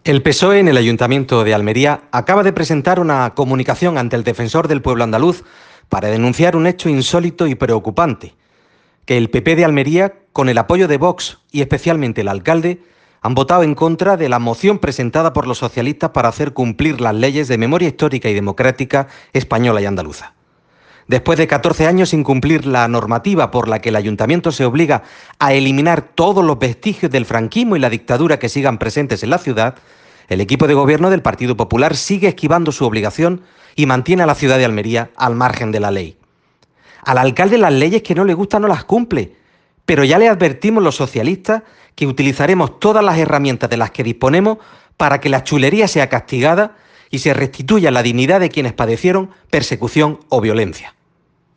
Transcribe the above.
El PSOE en el Ayuntamiento de Almería acaba de presentar una comunicación ante el Defensor del Pueblo andaluz para denunciar un hecho insólito y preocupante: que el PP de Almería, con el apoyo de Vox y especialmente el alcalde, han votado en contra de la moción presentada por los socialistas para hacer cumplir las leyes de memoria histórica y democrática española y andaluza. Después de 14 años sin cumplir la normativa por la que el ayuntamiento se obliga a eliminar todos los vestigios del franquismo y la dictadura que sigan presentes en la ciudad, el equipo de gobierno del Partido Popular sigue esquivando su obligación y mantiene a la ciudad de Almería al margen de la ley. Al alcalde las leyes que no le gustan no las cumple, pero ya le advertimos los socialistas que utilizaremos todas las herramientas de las que disponemos para que la chulería sea castigada y se restituya la dignidad de quienes padecieron persecución o violencia.